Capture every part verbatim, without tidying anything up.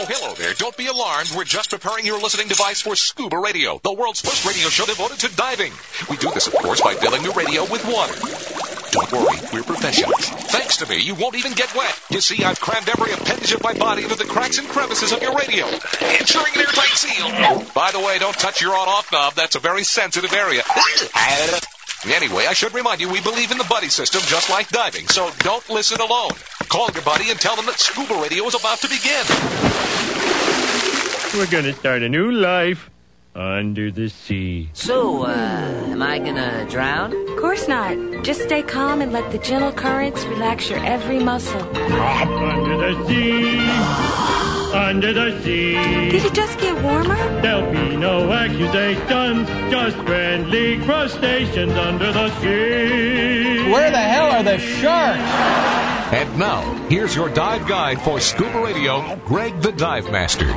hello there. Don't be alarmed. We're just preparing your listening device for Scuba Radio, the world's first radio show devoted to diving. We do this, of course, by filling the radio with water. Don't worry, we're professionals. Thanks to me, you won't even get wet. You see, I've crammed every appendage of my body into the cracks and crevices of your radio, ensuring an airtight seal. By the way, don't touch your on-off knob. That's a very sensitive area. Anyway, I should remind you, we believe in the buddy system just like diving, so don't listen alone. Call your buddy and tell them that Scuba Radio is about to begin. We're gonna start a new life under the sea. So, uh, am I gonna drown? Of course not. Just stay calm and let the gentle currents relax your every muscle. Under the sea, under the sea. Did it just get warmer? There'll be no accusations, just friendly crustaceans under the sea. Where the hell are the sharks? And now, here's your dive guide for Scuba Radio, Greg the Dive Master.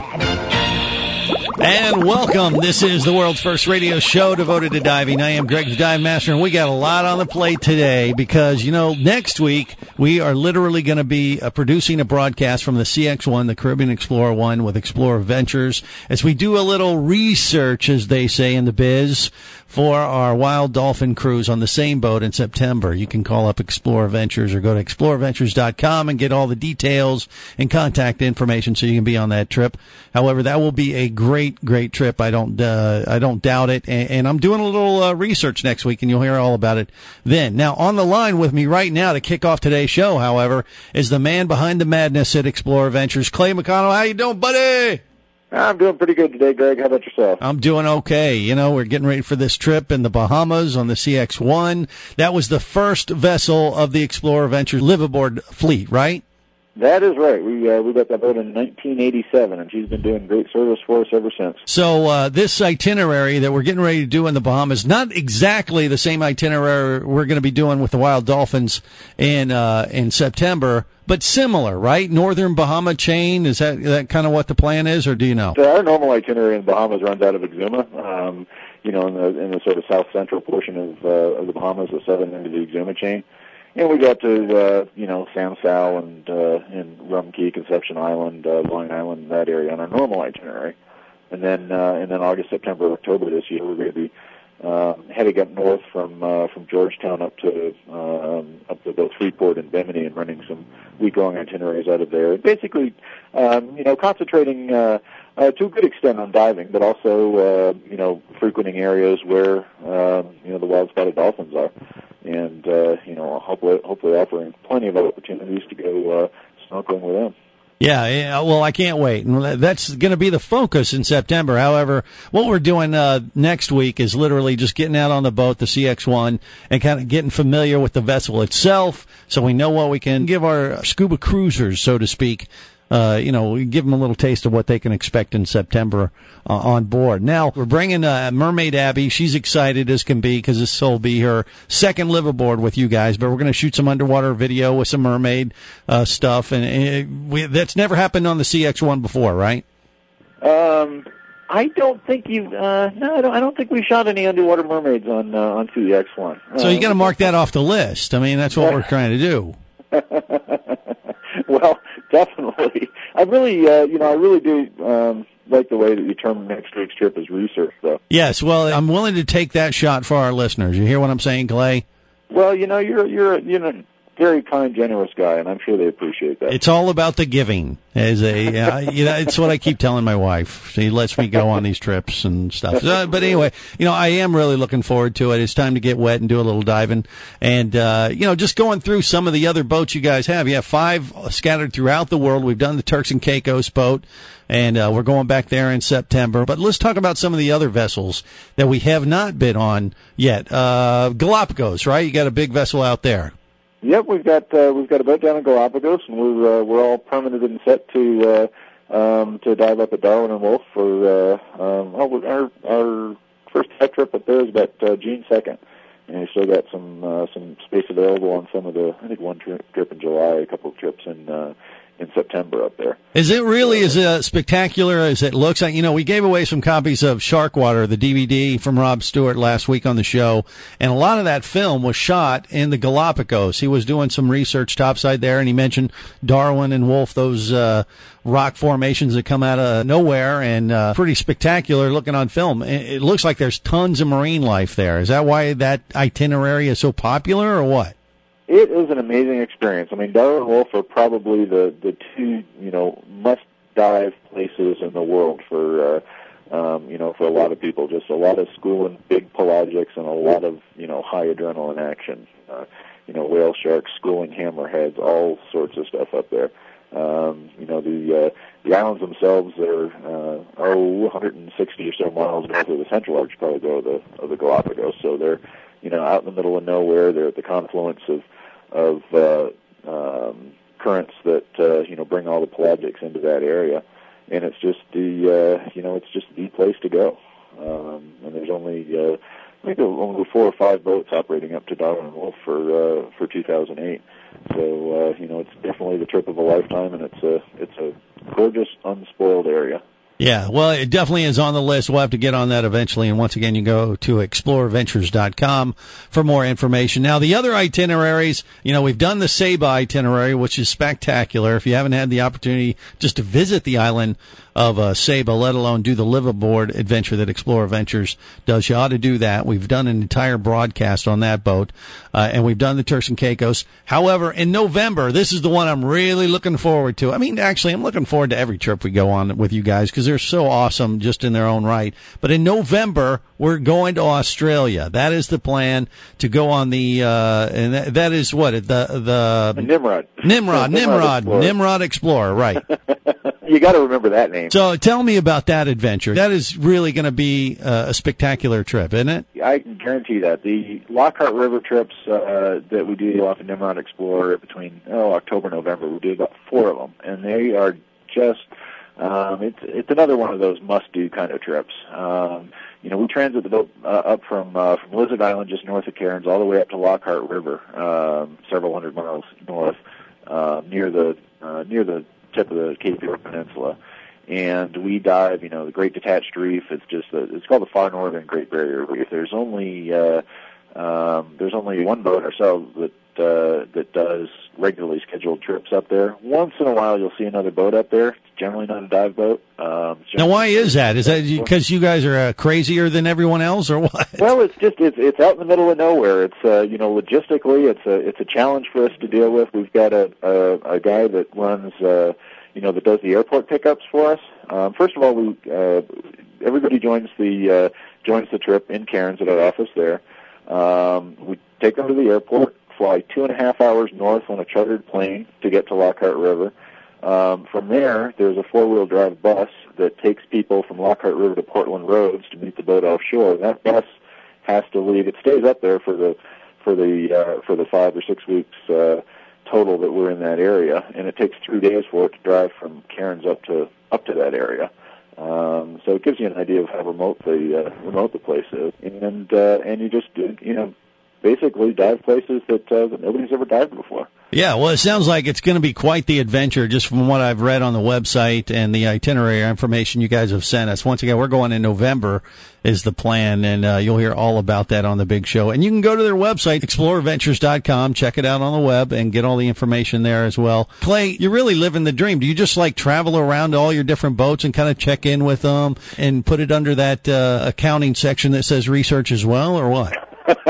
And welcome. This is the world's first radio show devoted to diving. I am Greg the Dive Master, and we got a lot on the plate today because, you know, next week we are literally going to be uh, producing a broadcast from the C X one, the Caribbean Explorer one, with Explorer Ventures, as we do a little research, as they say in the biz, for our Wild Dolphin cruise on the same boat in September. You can call up Explorer Ventures or go to explorer ventures dot com and get all the details and contact information so you can be on that trip. However, that will be a great, great trip. I don't, uh, I don't doubt it. And, and I'm doing a little uh, research next week, and you'll hear all about it then. Now, on the line with me right now to kick off today's show, however, is the man behind the madness at Explorer Ventures, Clay McConnell. How you doing, buddy? I'm doing pretty good today, Greg. How about yourself? I'm doing okay. You know, we're getting ready for this trip in the Bahamas on the C X one. That was the first vessel of the Explorer Ventures liveaboard fleet, right? That is right. We uh, we got that boat in nineteen eighty-seven, and she's been doing great service for us ever since. So uh, this itinerary that we're getting ready to do in the Bahamas, not exactly the same itinerary we're going to be doing with the Wild Dolphins in uh, in September, but similar, right? Northern Bahama chain, is that that kind of what the plan is, or do you know? So our normal itinerary in the Bahamas runs out of Exuma, um, you know, in the in the sort of south central portion of, uh, of the Bahamas, the southern end of the Exuma chain. And we got to, uh, you know, San Sal and, uh, and Rum Key, Conception Island, uh, Long Island, that area on our normal itinerary. And then, uh, and then August, September, October this year, we're going to be, uh, heading up north from, uh, from Georgetown up to, um, up to both Freeport and Bimini and running some week-long itineraries out of there. Basically, um, you know, concentrating, uh, uh, to a good extent on diving, but also, uh, you know, frequenting areas where, um, you know, the wild-spotted dolphins are. And, uh, you know, hopefully, hopefully offering plenty of opportunities to go uh, snorkeling with them. Yeah, yeah, well, I can't wait. And that's going to be the focus in September. However, what we're doing uh, next week is literally just getting out on the boat, the C X one, and kind of getting familiar with the vessel itself so we know what we can give our scuba cruisers, so to speak. Uh, you know, we give them a little taste of what they can expect in September uh, on board. Now, we're bringing uh, Mermaid Abby. She's excited as can be because this will be her second liveaboard with you guys, but we're going to shoot some underwater video with some mermaid uh, stuff, and it, we, that's never happened on the C X one before, right? Um, I don't think you. Uh, no, I don't. I don't think we shot any underwater mermaids on uh, on C X one. So uh, you got to mark that off the list. I mean, that's what we're trying to do. Well, definitely. I really, uh, you know, I really do um, like the way that you term next week's trip as research, though. Yes, well, I'm willing to take that shot for our listeners. You hear what I'm saying, Clay? Well, you know, you're you're you know very kind, generous guy, and I'm sure they appreciate that. It's all about the giving. As a, uh, you know, it's what I keep telling my wife. She lets me go on these trips and stuff. So, but anyway, you know, I am really looking forward to it. It's time to get wet and do a little diving, and uh, you know, just going through some of the other boats you guys have. You have five scattered throughout the world. We've done the Turks and Caicos boat, and uh, we're going back there in September. But let's talk about some of the other vessels that we have not been on yet. Uh, Galapagos, right? You got a big vessel out there. Yep, we've got uh, we've got a boat down in Galapagos, and we're uh, we're all permitted and set to uh, um, to dive up at Darwin and Wolf for uh, um, oh, our our first tech trip up there is about uh, June second, and we still got some uh, some space available on some of the I think one trip, trip in July, a couple of trips in uh, in September up there. Is it really as uh, spectacular as it looks like? You know, we gave away some copies of Sharkwater, the D V D from Rob Stewart last week on the show, and a lot of that film was shot in the Galapagos. He was doing some research topside there, and he mentioned Darwin and Wolf, those uh, rock formations that come out of nowhere, and uh, pretty spectacular looking on film. It, it looks like there's tons of marine life there. Is that why that itinerary is so popular, or what? It is an amazing experience. I mean, Darwin and Wolf are probably the, the two, you know, must-dive places in the world for, uh, um, you know, for a lot of people. Just a lot of schooling big pelagics and a lot of, you know, high adrenaline action. Uh, you know, whale sharks, schooling hammerheads, all sorts of stuff up there. Um, you know, the uh, the islands themselves are, uh, oh, one hundred sixty or so miles north of the central archipelago of the, of the Galapagos. So they're, you know, out in the middle of nowhere. They're at the confluence of of uh, um, currents that uh, you know bring all the pelagics into that area, and it's just the uh, you know it's just the place to go. Um, and there's only uh, I think there were only four or five boats operating up to Darwin and Wolf for uh, for two thousand eight. So uh, you know it's definitely the trip of a lifetime, and it's a it's a gorgeous, unspoiled area. Yeah, well, it definitely is on the list. We'll have to get on that eventually. And once again, you go to explore ventures dot com for more information. Now, the other itineraries, you know, we've done the Saba itinerary, which is spectacular. If you haven't had the opportunity just to visit the island of uh, Saba, let alone do the liveaboard adventure that Explorer Ventures does, you ought to do that. We've done an entire broadcast on that boat, uh, and we've done the Turks and Caicos. However, in November, this is the one I'm really looking forward to. I mean, actually, I'm looking forward to every trip we go on with you guys because they're so awesome just in their own right. But in November, we're going to Australia. That is the plan, to go on the, uh, and that, that is what, the, the, the Nimrod. Nimrod, Nimrod, Nimrod Explorer. Nimrod Explorer, right. You got to remember that name. So tell me about that adventure. That is really going to be uh, a spectacular trip, isn't it? I can guarantee that. The Lockhart River trips uh, that we do off of Nimrod Explorer between oh, October and November, we do about four of them, and they are just, um, it's it's another one of those must-do kind of trips. Um, you know, we transit the boat uh, up from uh, from Lizard Island, just north of Cairns, all the way up to Lockhart River, um, several hundred miles north, uh, near the uh, near the tip of the Cape York Peninsula, and we dive, you know, the Great Detached Reef. It's just the, it's called the Far Northern Great Barrier Reef. There's only uh, um, there's only one boat ourselves that uh, that does regularly scheduled trips up there. Once in a while, you'll see another boat up there. It's generally not a dive boat. Um, now, why is that? Is that because you guys are uh, crazier than everyone else, or what? Well, it's just it's it's out in the middle of nowhere. It's uh, you know logistically, it's a it's a challenge for us to deal with. We've got a a, a guy that runs uh, you know that does the airport pickups for us. Um, first of all, we uh, everybody joins the uh, joins the trip in Cairns at our office there. Um, we take them to the airport, fly two and a half hours north on a chartered plane to get to Lockhart River. Um, from there, there's a four-wheel drive bus that takes people from Lockhart River to Portland Roads to meet the boat offshore. That bus has to leave. It stays up there for the for the uh, for the five or six weeks uh, total that we're in that area, and it takes three days for it to drive from Cairns up to up to that area. Um, so it gives you an idea of how remote the uh, remote the place is, and uh, and you just you know basically dive places that, uh, that nobody's ever dived before. Yeah, well, it sounds like it's going to be quite the adventure just from what I've read on the website and the itinerary information you guys have sent us. Once again, we're going in November is the plan, and uh, you'll hear all about that on the big show. And you can go to their website, explorer ventures dot com, check it out on the web, and get all the information there as well. Clay, you're really living the dream. Do you just like travel around to all your different boats and kind of check in with them and put it under that uh, accounting section that says research as well, or what?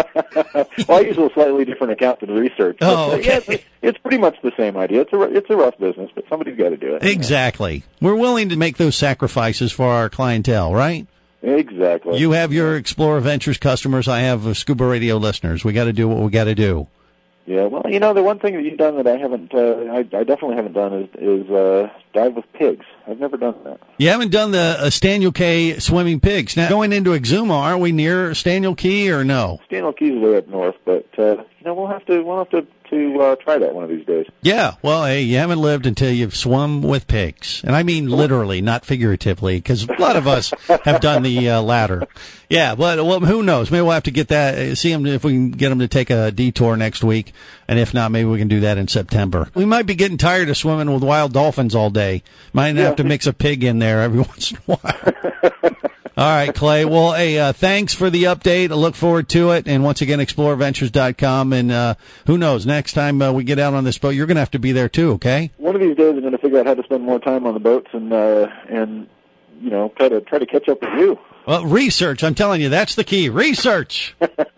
Well, I use a slightly different account than research. But, oh, okay. Uh, yeah, it's, it's pretty much the same idea. It's a it's a rough business, but somebody's got to do it. Exactly. We're willing to make those sacrifices for our clientele, right? Exactly. You have your Explorer Ventures customers. I have uh, Scuba Radio listeners. We got to do what we got to do. Yeah, well, you know, the one thing that you've done that I haven't, uh, I, I definitely haven't done is, is uh, dive with pigs. I've never done that. You haven't done the uh, Staniel Cay swimming pigs. Now, going into Exuma, aren't we near Staniel Key or no? Staniel Key's way up north, but, uh, you know, we'll have to, we'll have to to uh, try that one of these days. Yeah, well, hey, you haven't lived until you've swum with pigs. And I mean literally, not figuratively, because a lot of us have done the uh, latter. Yeah, but well, who knows? Maybe we'll have to get that, see them if we can get them to take a detour next week. And if not, maybe we can do that in September. We might be getting tired of swimming with wild dolphins all day. Might Yeah. have to mix a pig in there every once in a while. All right, Clay. Well, hey, uh, thanks for the update. I look forward to it. And once again, explore ventures dot com. And uh, who knows, next time uh, we get out on this boat, you're going to have to be there too, okay? One of these days, I'm going to figure out how to spend more time on the boats and uh, and you know try to try to catch up with you. Well, research. I'm telling you, that's the key. Research.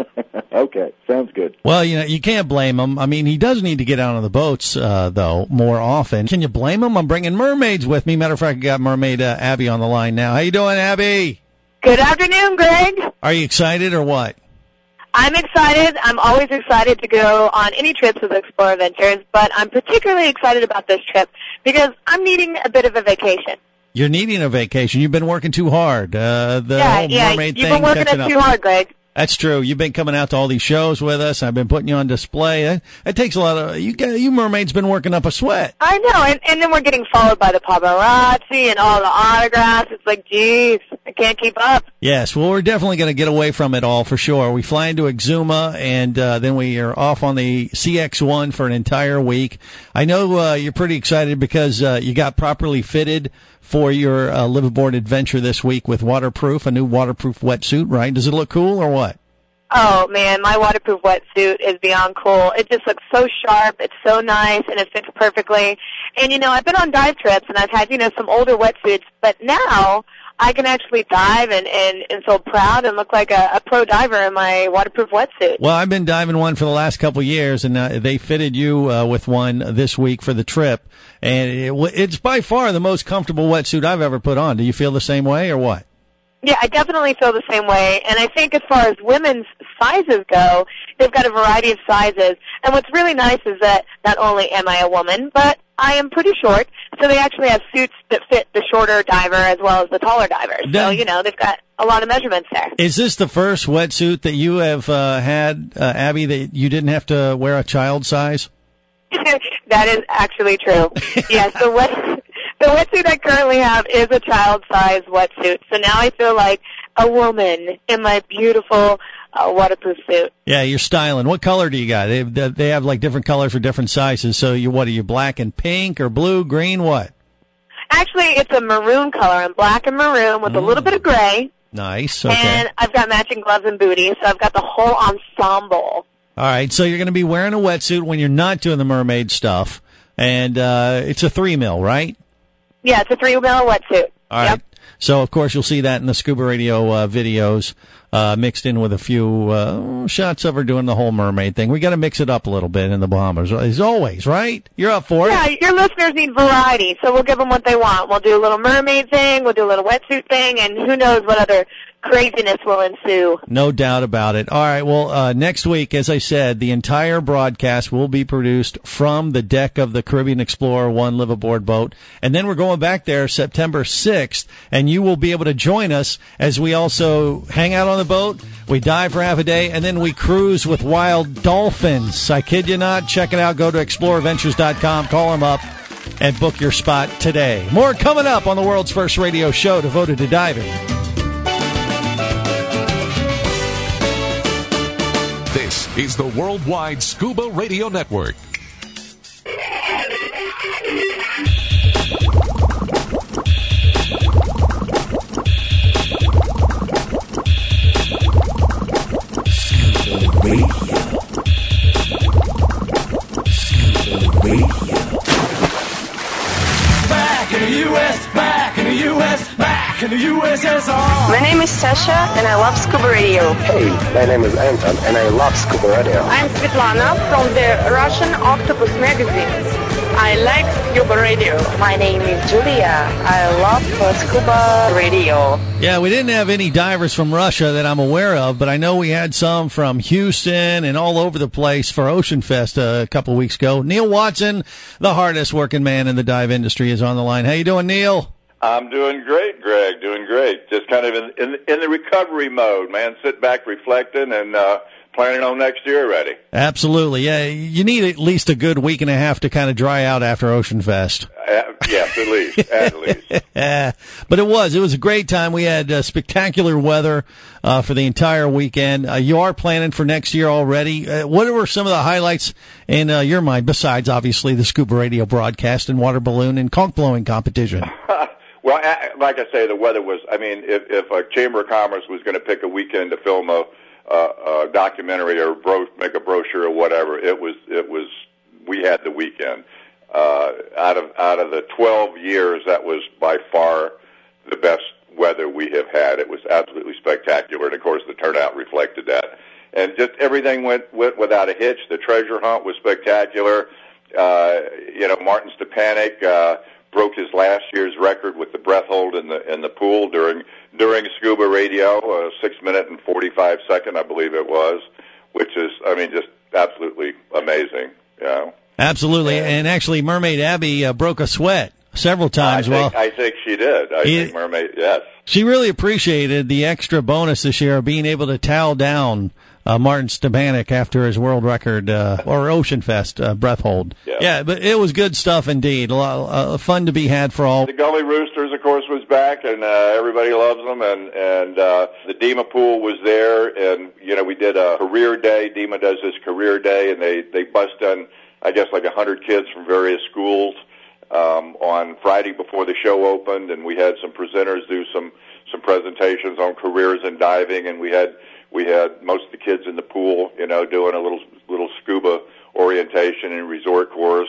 Okay, sounds good. Well, you know, you can't blame him. I mean, he does need to get out on the boats, uh, though, more often. Can you blame him? I'm bringing mermaids with me. Matter of fact, I got Mermaid uh, Abby on the line now. How you doing, Abby? Good afternoon, Greg. Are you excited or what? I'm excited. I'm always excited to go on any trips with Explore Ventures, but I'm particularly excited about this trip because I'm needing a bit of a vacation. You're needing a vacation. You've been working too hard. Uh, the yeah, whole yeah, mermaid you've thing been working catching it up. too hard, Greg. That's true. You've been coming out to all these shows with us. I've been putting you on display. It, it takes a lot of you. You mermaids been working up a sweat. I know, and, and then we're getting followed by the paparazzi and all the autographs. It's like, geez, I can't keep up. Yes, well, we're definitely going to get away from it all for sure. We fly into Exuma, and uh, then we are off on the C X one for an entire week. I know uh, you're pretty excited because uh, you got properly fitted for your uh, live aboard adventure this week with waterproof, a new waterproof wetsuit, right? Does it look cool or what? Oh, man, my waterproof wetsuit is beyond cool. It just looks so sharp. It's so nice, and it fits perfectly. And, you know, I've been on dive trips, and I've had, you know, some older wetsuits, but now I can actually dive and, and, and feel proud and look like a, a pro diver in my waterproof wetsuit. Well, I've been diving one for the last couple of years, and uh, they fitted you uh, with one this week for the trip. And it, it's by far the most comfortable wetsuit I've ever put on. Do you feel the same way or what? Yeah, I definitely feel the same way. And I think as far as women's sizes go, they've got a variety of sizes. And what's really nice is that not only am I a woman, but I am pretty short. So they actually have suits that fit the shorter diver as well as the taller diver. So, Then, you know, they've got a lot of measurements there. Is this the first wetsuit that you have uh, had, uh, Abby, that you didn't have to wear a child size? That is actually true. Yes, the wet, the wetsuit I currently have is a child-sized wetsuit. So now I feel like a woman in my beautiful uh, waterproof suit. Yeah, you're styling. What color do you got? They they have like different colors for different sizes. So you what are you, black and pink or blue, green, what? Actually, it's a maroon color. I'm black and maroon with Mm. a little bit of gray. Nice. Okay. And I've got matching gloves and booties, so I've got the whole ensemble. All right. So you're going to be wearing a wetsuit when you're not doing the mermaid stuff, and uh, it's a three mil, right? Yeah, it's a three mil wetsuit. All right. Yep. So, of course, you'll see that in the Scuba Radio uh, videos, uh, mixed in with a few uh, shots of her doing the whole mermaid thing. We got to mix it up a little bit in the Bahamas, as always, right? You're up for Yeah, it. your listeners need variety, so we'll give them what they want. We'll do a little mermaid thing, we'll do a little wetsuit thing, and who knows what other craziness will ensue. No doubt about it. All right. Well, uh, next week, as I said, the entire broadcast will be produced from the deck of the Caribbean Explorer one live aboard boat. And then we're going back there September sixth, and you will be able to join us as we also hang out on the boat. We dive for half a day, and then we cruise with wild dolphins. I kid you not. Check it out. Go to explore ventures dot com. Call them up and book your spot today. More coming up on the world's first radio show devoted to diving. This is the Worldwide Scuba Radio Network. Scuba Radio. Scuba Radio. Back in the U S, back in the U S, back in the U S S R. My name is Sasha, and I love Scuba Radio. Hey, my name is Anton, and I love Scuba Radio. I'm Svetlana from the Russian Octopus magazine. I like Scuba Radio. My name is Julia. I love Scuba Radio. Yeah, we didn't have any divers from Russia that I'm aware of, but I know we had some from Houston and all over the place for Ocean Fest a couple of weeks ago. Neil Watson, the hardest working man in the dive industry, is on the line. How you doing, Neil? I'm doing great, Greg. Doing great. Just kind of in in, in the recovery mode, man. Sit back, reflecting, and uh, planning on next year already. Absolutely. Yeah, you need at least a good week and a half to kind of dry out after Ocean Fest. Uh, yes, at least. At least. Yeah, but it was. It was a great time. We had uh, spectacular weather uh, for the entire weekend. Uh, you are planning for next year already. Uh, what were some of the highlights in uh, your mind, besides, obviously, the Scuba Radio broadcast and water balloon and conch blowing competition? Well, like I say, the weather was, I mean, if, if a Chamber of Commerce was going to pick a weekend to film a, a, a documentary or bro, make a brochure or whatever, it was, it was, we had the weekend. Uh, out of, out of the twelve years, that was by far the best weather we have had. It was absolutely spectacular, and of course the turnout reflected that. And just everything went, went without a hitch. The treasure hunt was spectacular. Uh, you know, Martin Stepanek, uh, broke his last year's record with the breath hold in the in the pool during during Scuba Radio, uh, six minute and forty five second, I believe it was, which is, I mean, just absolutely amazing. You know? Absolutely, and, and actually, Mermaid Abby uh, broke a sweat several times. I think, well, I think she did. I it, think Mermaid, yes. She really appreciated the extra bonus this year of being able to towel down uh, Martin Stepanek after his world record, uh, or Ocean Fest uh, breath hold. Yeah. yeah, but it was good stuff indeed. A lot of uh, fun to be had for all. The Gully Roosters, of course, was back, and uh, everybody loves them. And and uh, the DEMA pool was there, and you know we did a career day. DEMA does this career day, and they they bust in, I guess, like a hundred kids from various schools um, on Friday before the show opened, and we had some presenters do some some presentations on careers in diving, and we had. We had most of the kids in the pool, you know, doing a little little scuba orientation and resort course.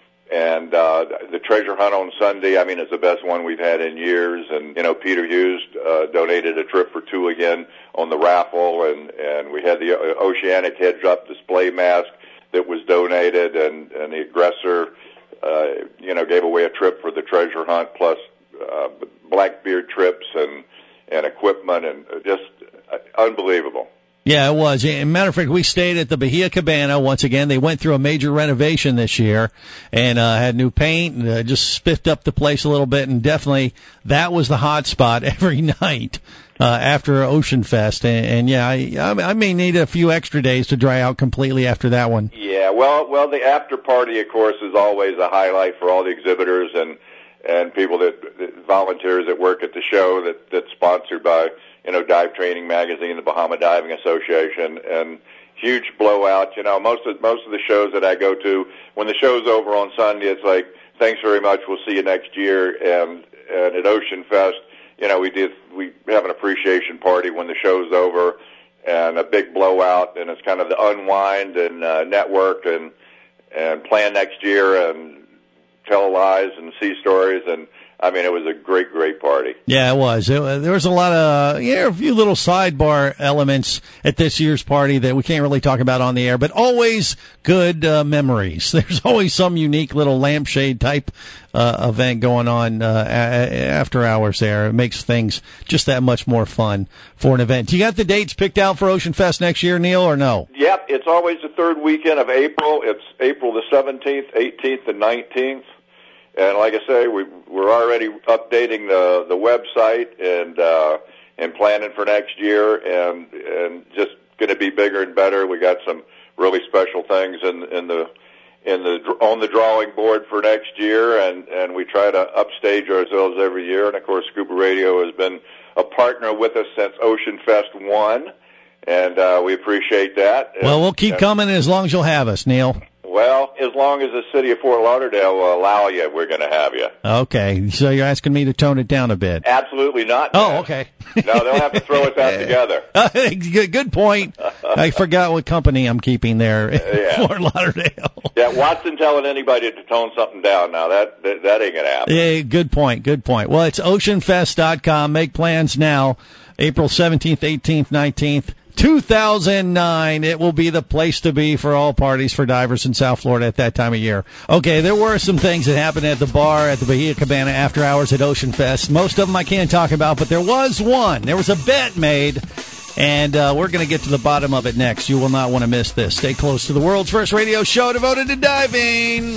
And uh, the treasure hunt on Sunday, I mean, it's the best one we've had in years. And, you know, Peter Hughes uh, donated a trip for two again on the raffle. And, and we had the Oceanic heads-up display mask that was donated. And, and the aggressor, uh, you know, gave away a trip for the treasure hunt, plus uh, Blackbeard trips and, and equipment, and just unbelievable. Yeah, it was. As a matter of fact, we stayed at the Bahia Cabana once again. They went through a major renovation this year and uh, had new paint and uh, just spiffed up the place a little bit. And definitely that was the hot spot every night uh, after Ocean Fest. And, and yeah, I, I may need a few extra days to dry out completely after that one. Yeah, well, well, the after party, of course, is always a highlight for all the exhibitors and and people that, that volunteers that work at the show that that's sponsored by, you know, Dive Training Magazine, the Bahama Diving Association, and huge blowout. You know, most of most of the shows that I go to, when the show's over on Sunday, it's like, thanks very much, we'll see you next year. And and at Ocean Fest, you know, we did we have an appreciation party when the show's over, and a big blowout, and it's kind of the unwind and uh, network and and plan next year and tell lies and see stories. And I mean, it was a great, great party. Yeah, it was. It, there was a lot of, yeah, a few little sidebar elements at this year's party that we can't really talk about on the air, but always good uh, memories. There's always some unique little lampshade type uh, event going on uh, a- after hours there. It makes things just that much more fun for an event. You got the dates picked out for Ocean Fest next year, Neil, or no? Yep, it's always the third weekend of April. It's April the seventeenth, eighteenth, and nineteenth. And like I say, we, we're already updating the, the website and uh, and planning for next year, and and just going to be bigger and better. We got some really special things in in the in the on the drawing board for next year, and and we try to upstage ourselves every year. And of course, Scuba Radio has been a partner with us since Ocean Fest one, and uh, we appreciate that. Well, and, we'll keep and, coming as long as you'll have us, Neil. Well, as long as the city of Fort Lauderdale will allow you, we're going to have you. Okay, so you're asking me to tone it down a bit. Absolutely not. Oh, man. okay. No, they'll have to throw us out together. good, good point. I forgot what company I'm keeping there in Yeah. Fort Lauderdale. Yeah, Watson telling anybody to tone something down now, that that, that ain't going to happen. Yeah, good point, good point. Well, it's ocean fest dot com. Make plans now. April seventeenth, eighteenth, nineteenth. two thousand nine, it will be the place to be for all parties for divers in South Florida at that time of year. Okay, there were some things that happened at the bar at the Bahia Cabana after hours at Ocean Fest. Most of them I can't talk about, but there was one. There was a bet made, and uh, we're going to get to the bottom of it next. You will not want to miss this. Stay close to the world's first radio show devoted to diving.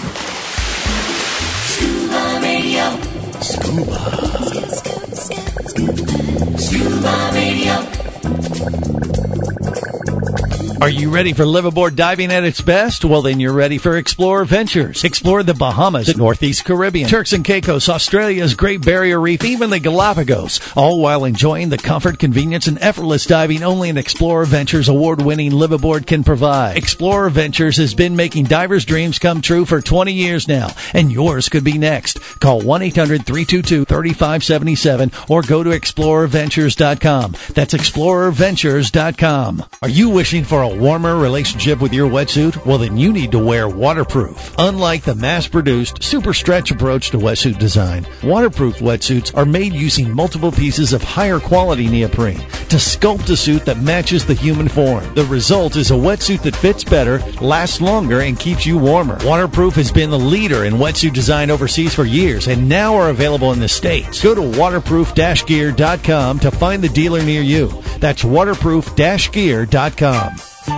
Scuba Radio. Scuba. Scuba Radio. Are you ready for liveaboard diving at its best? Well, then you're ready for Explorer Ventures. Explore the Bahamas, the Northeast Caribbean, Turks and Caicos, Australia's Great Barrier Reef, even the Galapagos, all while enjoying the comfort, convenience, and effortless diving only an Explorer Ventures award-winning liveaboard can provide. Explorer Ventures has been making divers' dreams come true for twenty years now, and yours could be next. Call one eight hundred three two two three five seven seven or go to explorer ventures dot com. That's explorer ventures dot com. Are you wishing for a warmer relationship with your wetsuit? Well, then you need to wear waterproof. Unlike the mass-produced super stretch approach to wetsuit design, waterproof wetsuits are made using multiple pieces of higher quality neoprene to sculpt a suit that matches the human form. The result is a wetsuit that fits better, lasts longer, and keeps you warmer. Waterproof has been the leader in wetsuit design overseas for years and now are available in the States. Go to waterproof dash gear dot com to find the dealer near you. That's waterproof dash gear dot com.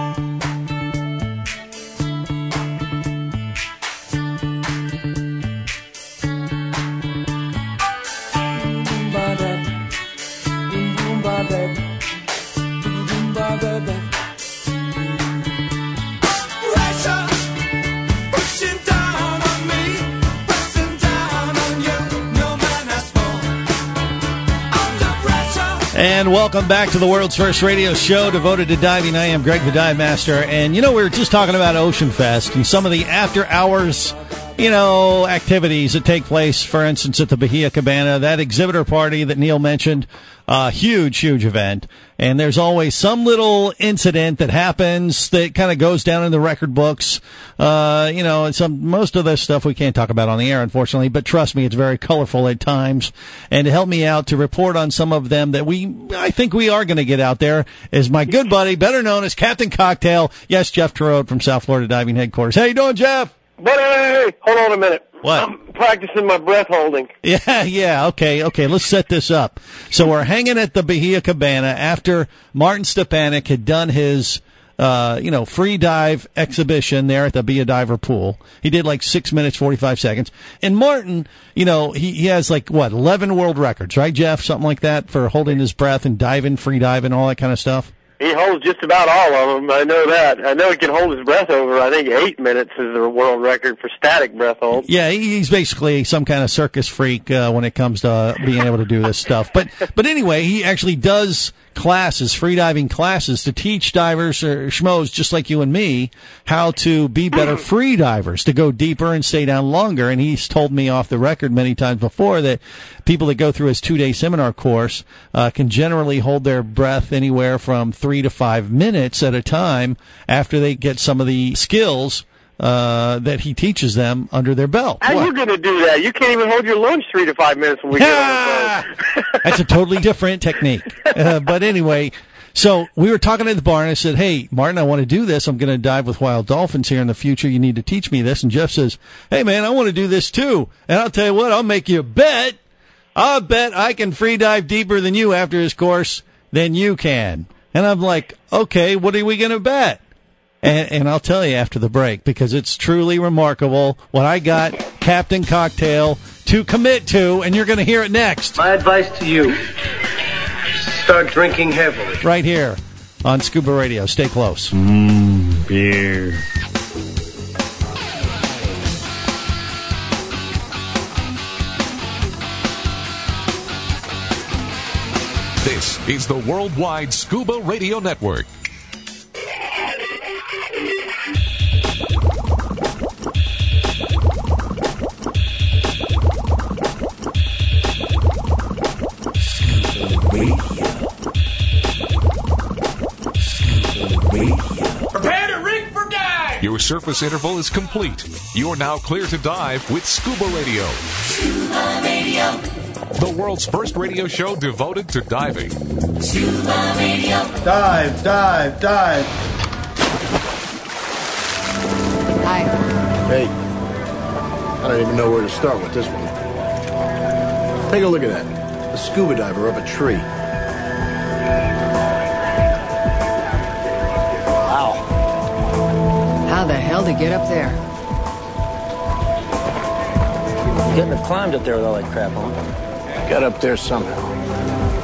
And welcome back to the world's first radio show devoted to diving. I am Greg the Dive Master. And, you know, we were just talking about Ocean Fest and some of the after-hours, you know, activities that take place, for instance, at the Bahia Cabana, that exhibitor party that Neil mentioned. Uh, huge, huge event. And there's always some little incident that happens that kind of goes down in the record books. Uh, you know, some, most of this stuff we can't talk about on the air, unfortunately, but trust me, it's very colorful at times. And to help me out to report on some of them that we, I think we are going to get out there is my good buddy, better known as Captain Cocktail. Yes, Jeff Turode from South Florida Diving Headquarters. How you doing, Jeff? Buddy, hold on a minute. What? I'm practicing my breath holding. Yeah, yeah, okay, okay, let's set this up. So we're hanging at the Bahia Cabana after Martin Stepanek had done his, uh, you know, free dive exhibition there at the Bahia Diver Pool. He did like six minutes, forty-five seconds. And Martin, you know, he, he has like, what, eleven world records, right, Jeff? Something like that for holding his breath and diving, free diving, all that kind of stuff. He holds just about all of them. I know that. I know he can hold his breath over, I think, eight minutes is the world record for static breath hold. Yeah, he's basically some kind of circus freak uh, when it comes to uh, being able to do this stuff. But but anyway, he actually does classes, freediving classes, to teach divers or schmoes just like you and me how to be better free divers, to go deeper and stay down longer. And he's told me off the record many times before that people that go through his two-day seminar course uh, can generally hold their breath anywhere from three to five minutes at a time after they get some of the skills Uh, that he teaches them under their belt. How are you going to do that? You can't even hold your lunch three to five minutes when we get on the boat. That's a totally different technique. Uh, but anyway, so we were talking at the bar, and I said, hey, Martin, I want to do this. I'm going to dive with wild dolphins here in the future. You need to teach me this. And Jeff says, hey, man, I want to do this too. And I'll tell you what, I'll make you a bet. I'll bet I can free dive deeper than you after his course than you can. And I'm like, okay, what are we going to bet? And, and I'll tell you after the break, because it's truly remarkable what I got Captain Cocktail to commit to, and you're going to hear it next. My advice to you, start drinking heavily. Right here on Scuba Radio. Stay close. Mmm, beer. This is the Worldwide Scuba Radio Network. Prepare to rig for dive! Your surface interval is complete. You're now clear to dive with Scuba Radio. Scuba Radio. The world's first radio show devoted to diving. Scuba Radio. Dive, dive, dive. Hi. Hey. I don't even know where to start with this one. Take a look at that. A scuba diver up a tree. How the hell to get up there? You couldn't have climbed up there with all that crap on. Got up there somehow.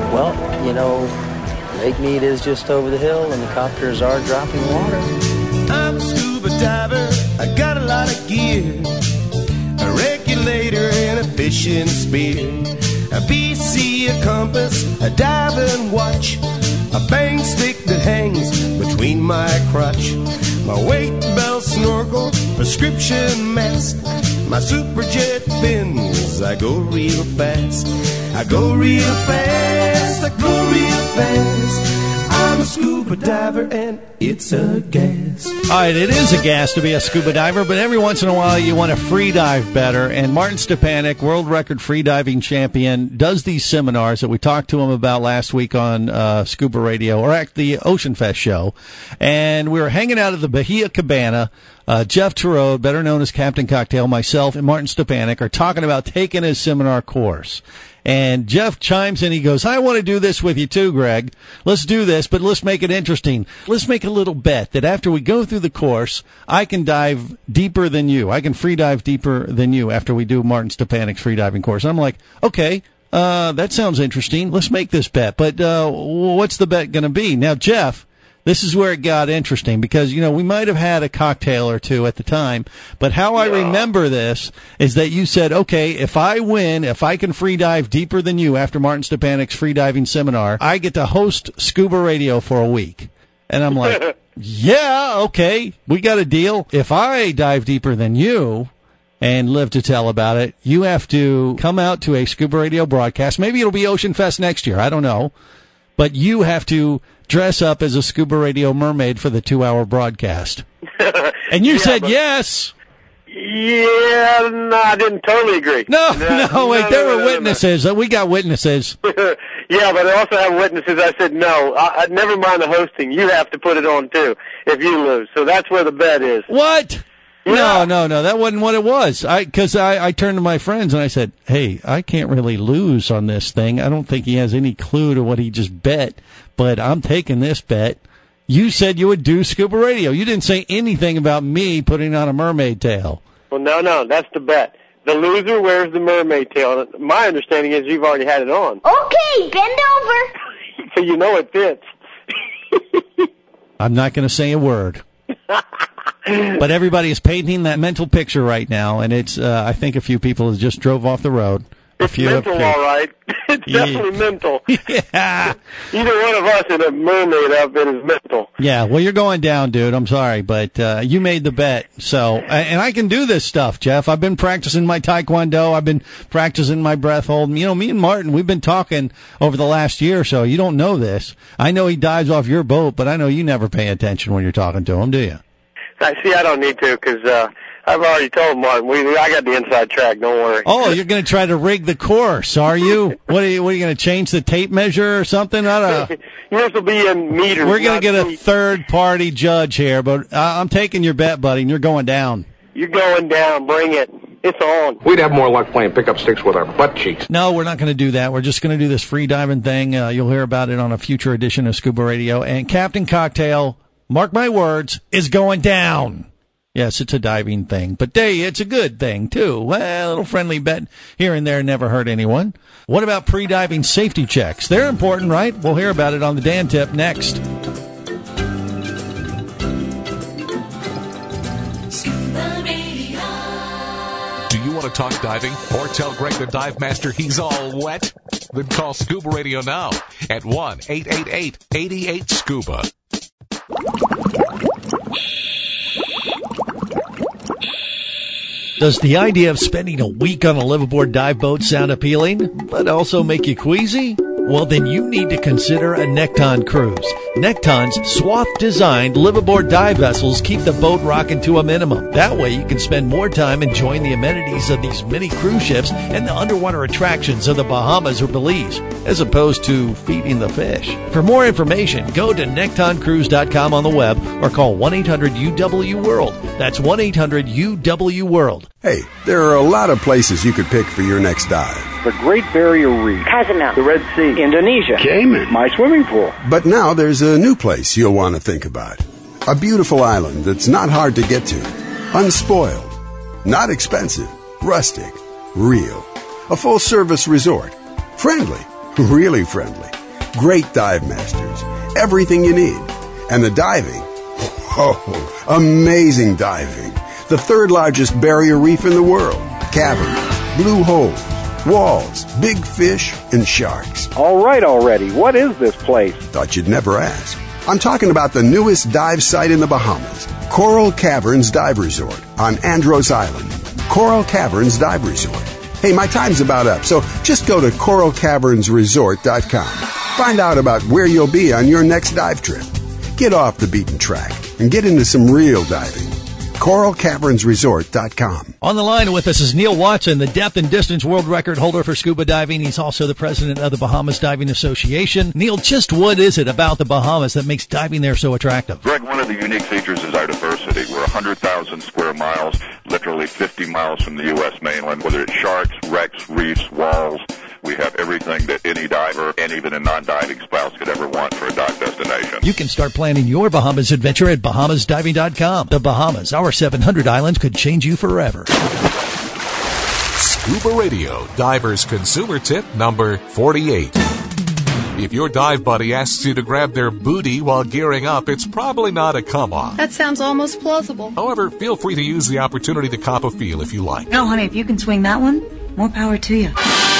Well, you know, Lake Mead is just over the hill and the copters are dropping water. I'm a scuba diver, I got a lot of gear, a regulator and a fishing spear, a B C, a compass, a diving watch, a bang stick that hangs between my crotch, my weight belt, snorkel, prescription mask, my super jet fins. I go real fast, I go real fast, I go real fast. I'm a scuba diver and it's a gas. All right, it is a gas to be a scuba diver, but every once in a while you want to free dive better. And Martin Stepanek, world record free diving champion, does these seminars that we talked to him about last week on uh, Scuba Radio, or at the Ocean Fest show. And we were hanging out at the Bahia Cabana. Uh, Jeff Turode, better known as Captain Cocktail, myself, and Martin Stepanek are talking about taking his seminar course. And Jeff chimes in. He goes, I want to do this with you too, Greg. Let's do this, but let's make it interesting. Let's make a little bet that after we go through the course, I can dive deeper than you. I can free dive deeper than you after we do Martin Stepanek's free diving course. I'm like, okay, uh, that sounds interesting. Let's make this bet. But uh, what's the bet going to be? Now, Jeff, this is where it got interesting because, you know, we might have had a cocktail or two at the time, but how I remember this is that you said, okay, if I win, if I can free dive deeper than you after Martin Stepanek's free diving seminar, I get to host Scuba Radio for a week. And I'm like, yeah, okay, we got a deal. If I dive deeper than you and live to tell about it, you have to come out to a Scuba Radio broadcast. Maybe it'll be Ocean Fest next year. I don't know. But you have to dress up as a Scuba Radio mermaid for the two-hour broadcast. And you yeah, said yes. Yeah, no, I didn't totally agree. No, no, no, wait, no, there no, were no, witnesses. No, no. We got witnesses. Yeah, but I also have witnesses. I said, no, I, I never mind the hosting. You have to put it on, too, if you lose. So that's where the bet is. What? Yeah. No, no, no, that wasn't what it was. I, cause I, I turned to my friends and I said, hey, I can't really lose on this thing. I don't think he has any clue to what he just bet, but I'm taking this bet. You said you would do Scuba Radio. You didn't say anything about me putting on a mermaid tail. Well, no, no, that's the bet. The loser wears the mermaid tail. My understanding is you've already had it on. Okay, bend over. So you know it fits. I'm not going to say a word. But everybody is painting that mental picture right now, and it's, uh, I think a few people just drove off the road. A It's few mental, have, all right. It's Yeah. definitely mental. Yeah. Either one of us in a mermaid outfit is mental. Yeah, well, you're going down, dude. I'm sorry, but uh, you made the bet. So, and I can do this stuff, Jeff. I've been practicing my Taekwondo. I've been practicing my breath hold. You know, me and Martin, we've been talking over the last year or so. You don't know this. I know he dives off your boat, but I know you never pay attention when you're talking to him, do you? I see. I don't need to because uh, I've already told Martin. We, I got the inside track. Don't worry. Oh, you're going to try to rig the course, are you? What are you? What are you going to change the tape measure or something? I don't know. Yours will be in meters. We're going not to get a feet. third-party judge here, but uh, I'm taking your bet, buddy, and you're going down. You're going down. Bring it. It's on. We'd have more luck playing pickup sticks with our butt cheeks. No, we're not going to do that. We're just going to do this free diving thing. Uh, you'll hear about it on a future edition of Scuba Radio. And Captain Cocktail, mark my words, is going down. Yes, it's a diving thing, but hey, it's a good thing, too. Well, a little friendly bet here and there never hurt anyone. What about pre-diving safety checks? They're important, right? We'll hear about it on the Dan Tip next. Do you want to talk diving or tell Greg the Dive Master he's all wet? Then call Scuba Radio now at one eight eight eight, eight eight, SCUBA. Does the idea of spending a week on a liveaboard dive boat sound appealing, but also make you queasy? Well, then you need to consider a Nekton cruise. Nekton's swath-designed liveaboard dive vessels keep the boat rocking to a minimum. That way you can spend more time enjoying the amenities of these mini cruise ships and the underwater attractions of the Bahamas or Belize, as opposed to feeding the fish. For more information, go to nekton cruise dot com on the web or call one eight hundred U W world. That's one eight hundred U W world. Hey, there are a lot of places you could pick for your next dive. The Great Barrier Reef, Cozumel, the Red Sea, Indonesia, Cayman, my swimming pool. But now there's a new place you'll want to think about. A beautiful island that's not hard to get to. Unspoiled. Not expensive. Rustic. Real. A full-service resort. Friendly. Really friendly. great dive masters, everything you need. And the diving, oh, amazing diving. The third largest barrier reef in the world. Caverns, blue holes, walls, big fish, and sharks. All right already. What is this place? Thought you'd never ask. I'm talking about the newest dive site in the Bahamas, Coral Caverns Dive Resort on Andros Island. Coral Caverns Dive Resort. Hey, my time's about up, so just go to coral caverns resort dot com. Find out about where you'll be on your next dive trip. Get off the beaten track and get into some real diving. coral caverns resort dot com. On the line with us is Neil Watson, the depth and distance world record holder for scuba diving. He's also the president of the Bahamas Diving Association. Neil, just what is it about the Bahamas that makes diving there so attractive? Greg, one of the unique features is our diversity. We're one hundred thousand square miles, literally fifty miles from the U S mainland, whether it's sharks, wrecks, reefs, walls. We have everything that any diver and even a non-diving spouse could ever want for a dive destination. You can start planning your Bahamas adventure at bahamas diving dot com. The Bahamas, our seven hundred islands, could change you forever. Scuba Radio, diver's consumer tip number forty-eight. If your dive buddy asks you to grab their booty while gearing up, it's probably not a come-on. That sounds almost plausible. However, feel free to use the opportunity to cop a feel if you like. No, honey, if you can swing that one, more power to you.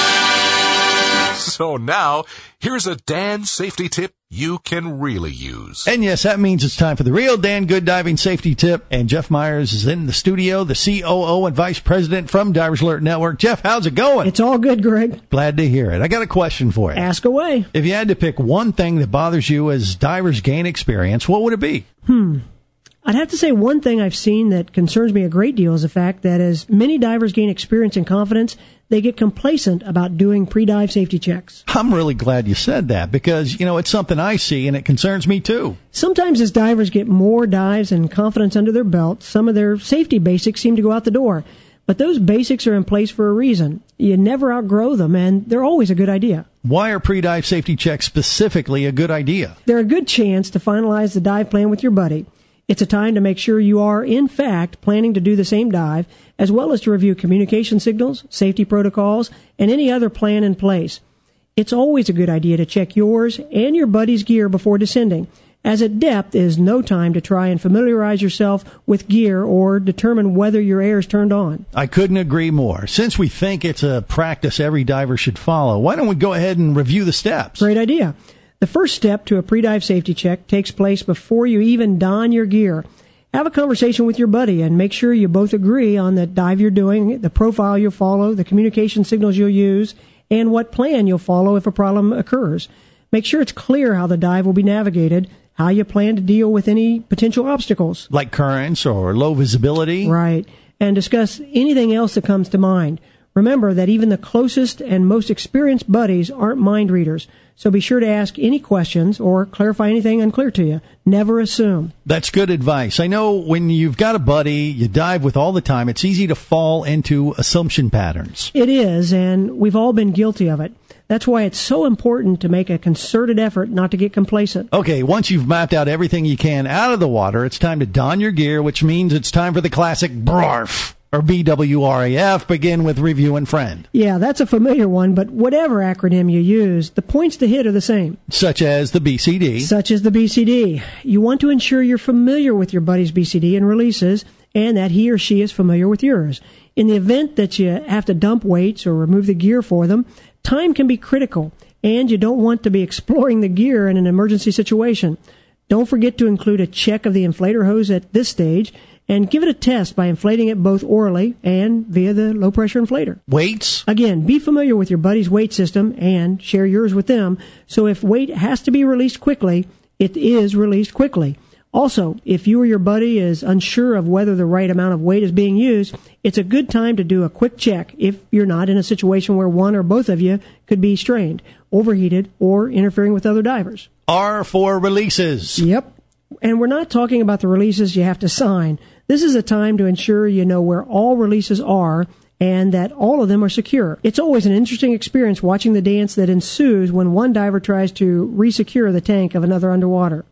So now, here's a Dan safety tip you can really use. And yes, that means it's time for the real Dan Good Diving Safety Tip. And Jeff Myers is in the studio, the C O O and Vice President from Divers Alert Network. Jeff, how's it going? It's all good, Greg. Glad to hear it. I got a question for you. Ask away. If you had to pick one thing that bothers you as divers gain experience, what would it be? Hmm. I'd have to say one thing I've seen that concerns me a great deal is the fact that as many divers gain experience and confidence, they get complacent about doing pre-dive safety checks. I'm really glad you said that because, you know, it's something I see and it concerns me too. Sometimes as divers get more dives and confidence under their belt, some of their safety basics seem to go out the door. But those basics are in place for a reason. You never outgrow them, and they're always a good idea. Why are pre-dive safety checks specifically a good idea? They're a good chance to finalize the dive plan with your buddy. It's a time to make sure you are, in fact, planning to do the same dive, as well as to review communication signals, safety protocols, and any other plan in place. It's always a good idea to check yours and your buddy's gear before descending, as at depth is no time to try and familiarize yourself with gear or determine whether your air is turned on. I couldn't agree more. Since we think it's a practice every diver should follow, why don't we go ahead and review the steps? Great idea. The first step to a pre-dive safety check takes place before you even don your gear. Have a conversation with your buddy and make sure you both agree on the dive you're doing, the profile you'll follow, the communication signals you'll use, and what plan you'll follow if a problem occurs. Make sure it's clear how the dive will be navigated, how you plan to deal with any potential obstacles. Like currents or low visibility? Right. And discuss anything else that comes to mind. Remember that even the closest and most experienced buddies aren't mind readers, so be sure to ask any questions or clarify anything unclear to you. Never assume. That's good advice. I know when you've got a buddy you dive with all the time, it's easy to fall into assumption patterns. It is, and we've all been guilty of it. That's why it's so important to make a concerted effort not to get complacent. Okay, once you've mapped out everything you can out of the water, it's time to don your gear, which means it's time for the classic BRARF. Or B W R A F, begin with review and friend. Yeah, that's a familiar one, but whatever acronym you use, the points to hit are the same. Such as the B C D. Such as the B C D. You want to ensure you're familiar with your buddy's B C D and releases, and that he or she is familiar with yours. In the event that you have to dump weights or remove the gear for them, time can be critical, and you don't want to be exploring the gear in an emergency situation. Don't forget to include a check of the inflator hose at this stage, and give it a test by inflating it both orally and via the low-pressure inflator. Weights? Again, be familiar with your buddy's weight system and share yours with them, so if weight has to be released quickly, it is released quickly. Also, if you or your buddy is unsure of whether the right amount of weight is being used, it's a good time to do a quick check if you're not in a situation where one or both of you could be strained, overheated, or interfering with other divers. R for releases. Yep. And we're not talking about the releases you have to sign. This is a time to ensure you know where all releases are and that all of them are secure. It's always an interesting experience watching the dance that ensues when one diver tries to resecure the tank of another underwater.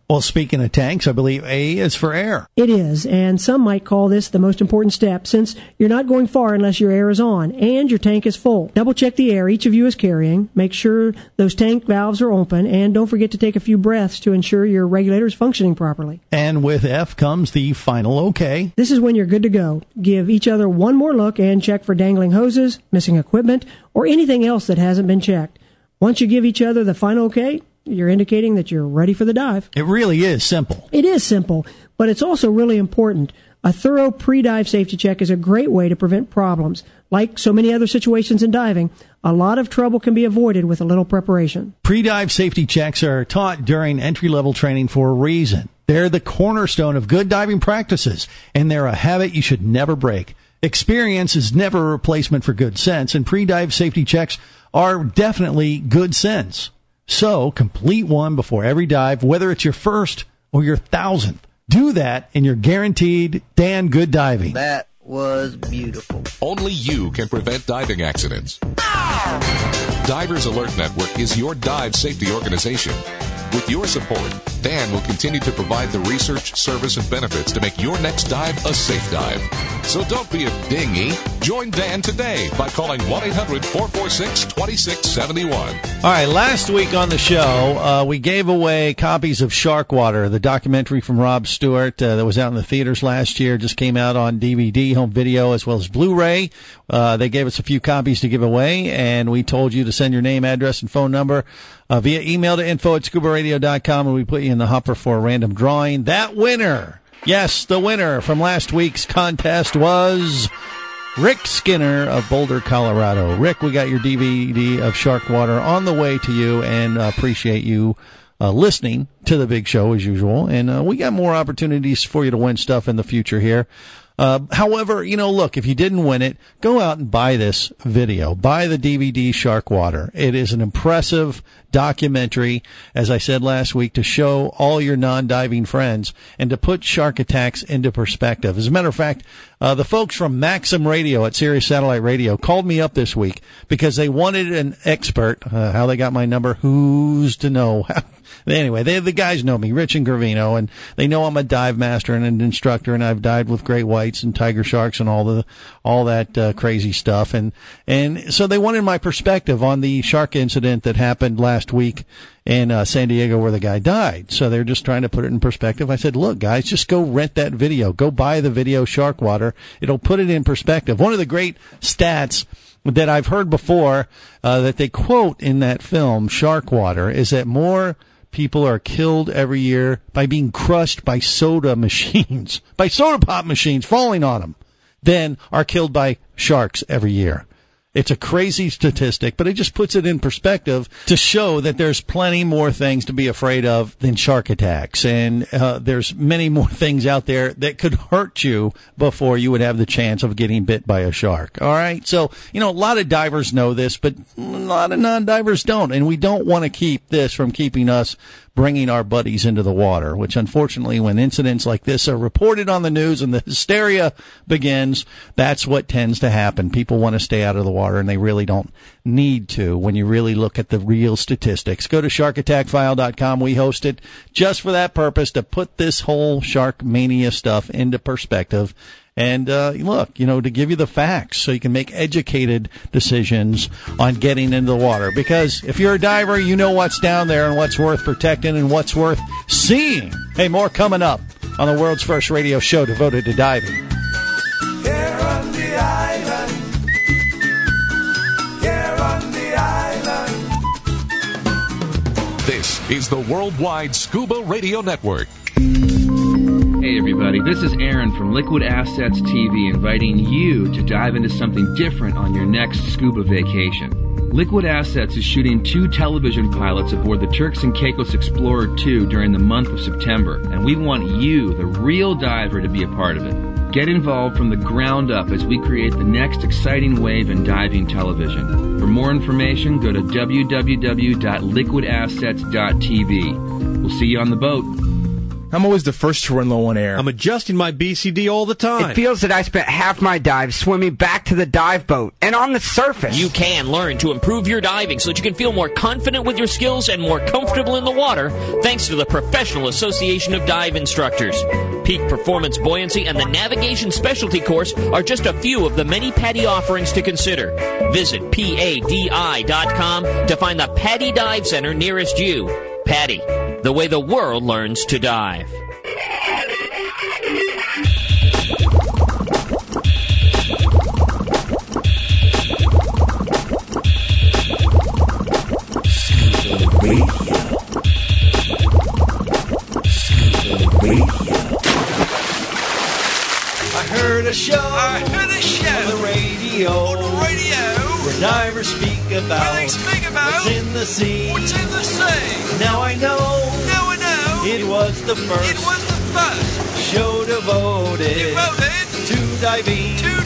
Well, speaking of tanks, I believe A is for air. It is, and some might call this the most important step, since you're not going far unless your air is on and your tank is full. Double check the air each of you is carrying, make sure those tank valves are open, and don't forget to take a few breaths to ensure your regulator is functioning properly. And with F comes the final okay. This is when you're good to go. Give each other one more look and check for dangling hoses, missing equipment, or anything else that hasn't been checked. Once you give each other the final okay, you're indicating that you're ready for the dive. It really is simple. It is simple, but it's also really important. A thorough pre-dive safety check is a great way to prevent problems. Like so many other situations in diving, a lot of trouble can be avoided with a little preparation. Pre-dive safety checks are taught during entry-level training for a reason. They're the cornerstone of good diving practices, and they're a habit you should never break. Experience is never a replacement for good sense, and pre-dive safety checks are definitely good sense. So, complete one before every dive, whether it's your first or your thousandth. Do that, and you're guaranteed Dan good diving. That was beautiful. Only you can prevent diving accidents. Divers Alert Network is your dive safety organization. With your support, Dan will continue to provide the research, service, and benefits to make your next dive a safe dive. So don't be a dinghy. Join Dan today by calling one eight hundred four four six two six seven one. All right, last week on the show, uh, we gave away copies of Sharkwater, the documentary from Rob Stewart uh, that was out in the theaters last year, just came out on D V D, home video, as well as Blu-ray. Uh, they gave us a few copies to give away, and we told you to send your name, address, and phone number uh, via email to info at scuba radio dot com, and we put you in the hopper for a random drawing. That winner, yes, the winner from last week's contest was Rick Skinner of Boulder, Colorado. Rick, we got your D V D of Sharkwater on the way to you, and uh, appreciate you uh, listening to the big show as usual. And uh, we got more opportunities for you to win stuff in the future here. Uh, however, you know, look, if you didn't win it, go out and buy this video. Buy the D V D Sharkwater. It is an impressive documentary, as I said last week, to show all your non-diving friends and to put shark attacks into perspective. As a matter of fact, uh, the folks from Maxim Radio at Sirius Satellite Radio called me up this week because they wanted an expert. Uh, how they got my number, who's to know? Anyway, they, the guys know me, Rich and Gravino, and they know I'm a dive master and an instructor, and I've dived with great whites and tiger sharks and all the all that uh, crazy stuff. And and so they wanted my perspective on the shark incident that happened last week in uh, San Diego where the guy died. So they're just trying to put it in perspective. I said, look, guys, just go rent that video. Go buy the video Sharkwater. It'll put it in perspective. One of the great stats that I've heard before uh, that they quote in that film, Sharkwater, is that more people are killed every year by being crushed by soda machines, by soda pop machines falling on them, than are killed by sharks every year. It's a crazy statistic, but it just puts it in perspective to show that there's plenty more things to be afraid of than shark attacks. And uh, there's many more things out there that could hurt you before you would have the chance of getting bit by a shark. All right? So, you know, a lot of divers know this, but a lot of non-divers don't. And we don't want to keep this from keeping us bringing our buddies into the water, which unfortunately when incidents like this are reported on the news and the hysteria begins, that's what tends to happen. People want to stay out of the water, and they really don't need to when you really look at the real statistics. Go to shark attack file dot com. We host it just for that purpose, to put this whole shark mania stuff into perspective. And, uh, look, you know, to give you the facts so you can make educated decisions on getting into the water. Because if you're a diver, you know what's down there and what's worth protecting and what's worth seeing. Hey, more coming up on the world's first radio show devoted to diving. Here on the island. Here on the island. This is the Worldwide Scuba Radio Network. Hey everybody, this is Aaron from Liquid Assets T V inviting you to dive into something different on your next scuba vacation. Liquid Assets is shooting two television pilots aboard the Turks and Caicos Explorer two during the month of September, and we want you, the real diver, to be a part of it. Get involved from the ground up as we create the next exciting wave in diving television. For more information, go to w w w dot liquid assets dot t v. We'll see you on the boat. I'm always the first to run low on air. I'm adjusting my B C D all the time. It feels that I spent half my dive swimming back to the dive boat and on the surface. You can learn to improve your diving so that you can feel more confident with your skills and more comfortable in the water thanks to the Professional Association of Dive Instructors. Peak Performance Buoyancy and the Navigation Specialty Course are just a few of the many PADI offerings to consider. Visit P A D I dot com to find the PADI Dive Center nearest you. PADI, the way the world learns to dive. I heard a show. I heard a show on the radio. On the radio. Where divers speak about. Where they speak about. What's in the sea. What's in the sea. Now I know. Now I know. It was the first. It was the first. Show devoted. Devoted. To diving. To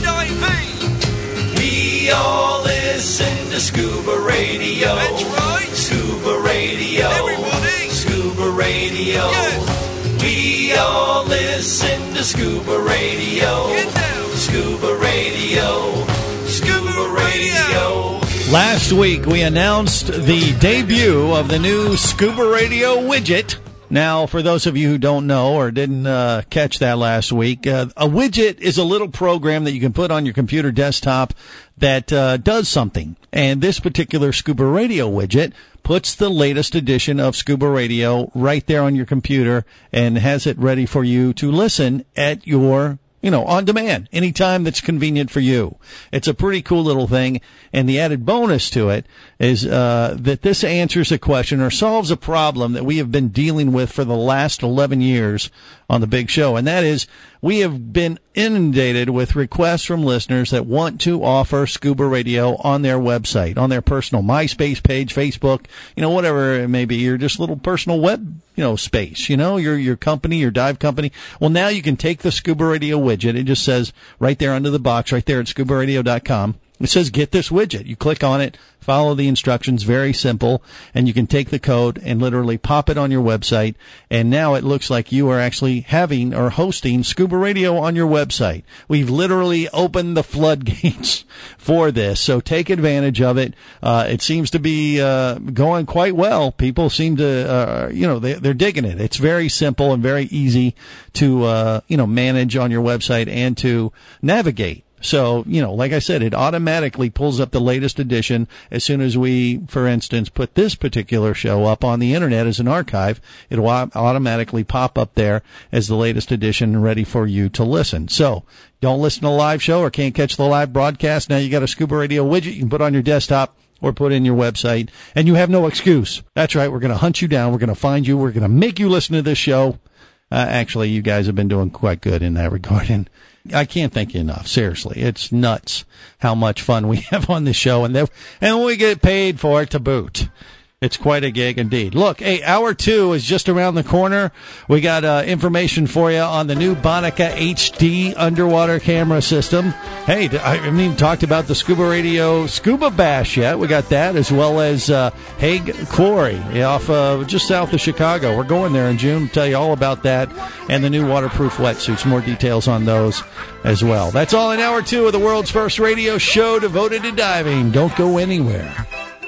diving. We all listen to Scuba Radio. That's right. Scuba Radio. Everybody. Scuba Radio. Yes. We all listen to Scuba Radio. Get down. Scuba Radio. Scuba Radio. Last week, we announced the debut of the new Scuba Radio widget. Now, for those of you who don't know or didn't uh, catch that last week, uh, a widget is a little program that you can put on your computer desktop that uh, does something. And this particular Scuba Radio widget puts the latest edition of Scuba Radio right there on your computer and has it ready for you to listen at your, you know, on demand, anytime that's convenient for you. It's a pretty cool little thing. And the added bonus to it is uh that this answers a question or solves a problem that we have been dealing with for the last eleven years on the Big Show. And that is we have been inundated with requests from listeners that want to offer Scuba Radio on their website, on their personal MySpace page, Facebook, you know, whatever it may be, your just little personal web, you know, space, you know, your, your company, your dive company. Well, now you can take the Scuba Radio widget. It just says right there under the box, right there at scuba radio dot com. It says, get this widget. You click on it, follow the instructions, very simple, and you can take the code and literally pop it on your website, and now it looks like you are actually having or hosting Scuba Radio on your website. We've literally opened the floodgates for this, so take advantage of it. Uh, it seems to be uh, going quite well. People seem to, uh, you know, they, they're digging it. It's very simple and very easy to, uh, you know, manage on your website and to navigate. So, you know, like I said, it automatically pulls up the latest edition as soon as we, for instance, put this particular show up on the internet as an archive. It'll automatically pop up there as the latest edition ready for you to listen. So don't listen to a live show or can't catch the live broadcast. Now you got a Scuba Radio widget you can put on your desktop or put in your website, and you have no excuse. That's right. We're going to hunt you down. We're going to find you. We're going to make you listen to this show. Uh, actually, you guys have been doing quite good in that regard, and I can't thank you enough. Seriously, it's nuts how much fun we have on this show, and and we get paid for it to boot. It's quite a gig indeed. Look, hey, hour two is just around the corner. We got uh, information for you on the new Bonica H D underwater camera system. Hey, I haven't even talked about the Scuba Radio Scuba Bash yet. We got that, as well as uh, Hague Quarry off uh, just south of Chicago. We're going there in June. We'll tell you all about that and the new waterproof wetsuits. More details on those as well. That's all in hour two of the world's first radio show devoted to diving. Don't go anywhere.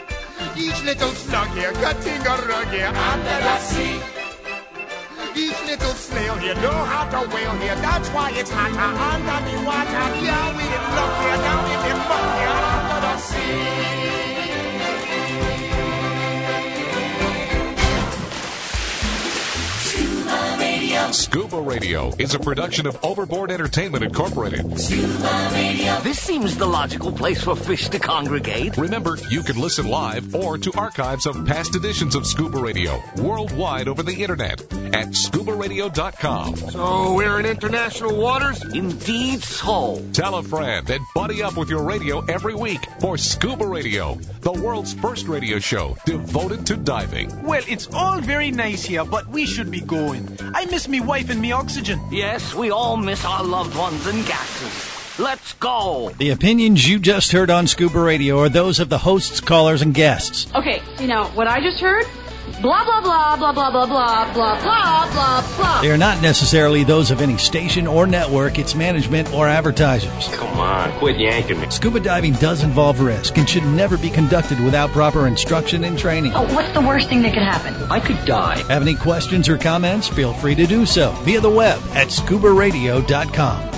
Each little slug here, cutting a rug here under the sea. Each little snail here know how to whale here. That's why it's hotter under the water. Yeah, we didn't look here, down in the muck here under the sea. Scuba Radio. Scuba Radio is a production of Overboard Entertainment Incorporated. Scuba Radio. This seems the logical place for fish to congregate. Remember, you can listen live or to archives of past editions of Scuba Radio worldwide over the internet at scuba radio dot com. So we're in international waters? Indeed so. Tell a friend and buddy up with your radio every week for Scuba Radio, the world's first radio show devoted to diving. Well, it's all very nice here, but we should be going. I miss me wife and me oxygen. Yes, we all miss our loved ones and gases. Let's go. The opinions you just heard on Scuba Radio are those of the hosts, callers, and guests. Okay, you know, what I just heard, Blah, blah, blah, blah, blah, blah, blah, blah, blah, blah, blah. They are not necessarily those of any station or network, its management, or advertisers. Come on, quit yanking me. Scuba diving does involve risk and should never be conducted without proper instruction and training. Oh, what's the worst thing that could happen? I could die. Have any questions or comments? Feel free to do so via the web at scuba radio dot com.